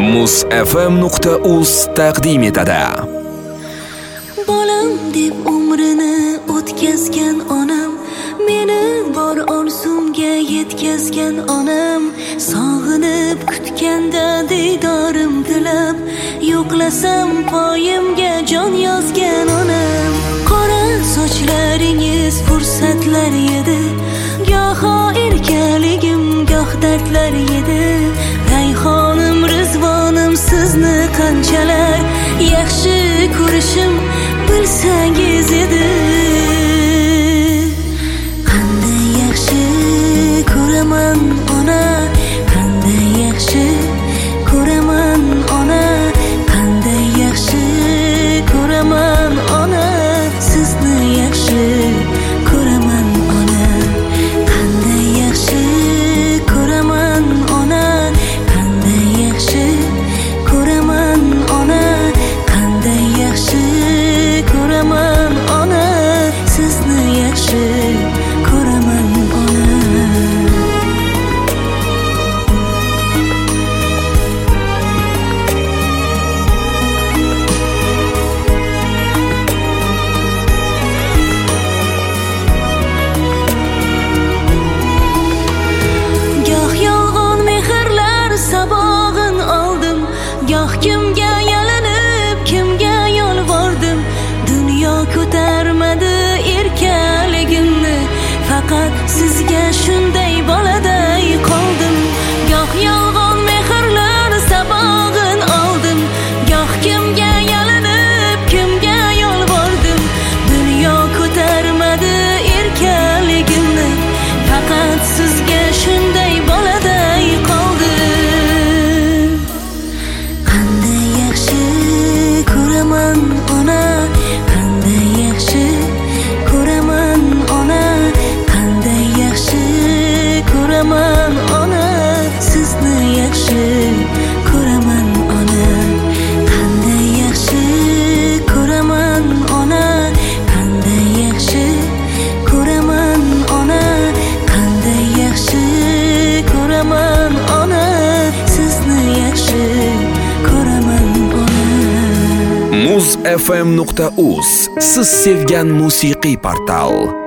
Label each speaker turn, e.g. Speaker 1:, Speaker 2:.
Speaker 1: muzfm.uz taqdim etadi.
Speaker 2: Bolam deb umrini o'tkazgan onam, meni bor orzumga yetkazgan onam, sog'inib kutganda diydorim tilab, yo'qlasam poyimga jon yozgan onam. Qora sochlaringiz fursatlar edi, goho erkaligim, goh dardlar edi. Rayhonim, rizvonim, sizni qanchalar yaxshi ko'rishim bilsangiz edi. Qanday yaxshi ko'raman ona, qanday yaxshi ko'raman ona, qanday yaxshi ko'raman ona, sizni yaxshi ko'raman ona. Qanday yaxshi ko'raman ona, qanday yaxshi ko'raman ona, qanday yaxshi ko'raman ona, sizni yaxshi ko'raman ona. Goh yolg'on mehrlar sabog'in oldim, goh kimga yalinib, kimga yolvordim. Dunyo ko'tarmadi erkaligimni, faqat sizga shunday boladay qoldim. Goh yolg'on mehrlar sabog'in oldim, goh kimga yalinib, kimga yolvordim. Dunyo ko'tarmadi erkaligimni, faqat sizga shunday boladay qoldim. Qanday yaxshi ko'raman ona, qanday yaxshi ko'raman ona, qanday yaxshi ko'raman ona, sizni yaxshi ko'raman ona. Qanday yaxshi ko'raman ona, qanday yaxshi ko'raman ona, qanday yaxshi ko'raman ona, sizni yaxshi ko'raman ona.
Speaker 1: muzfm.uz siz sevgan musiqiy portal.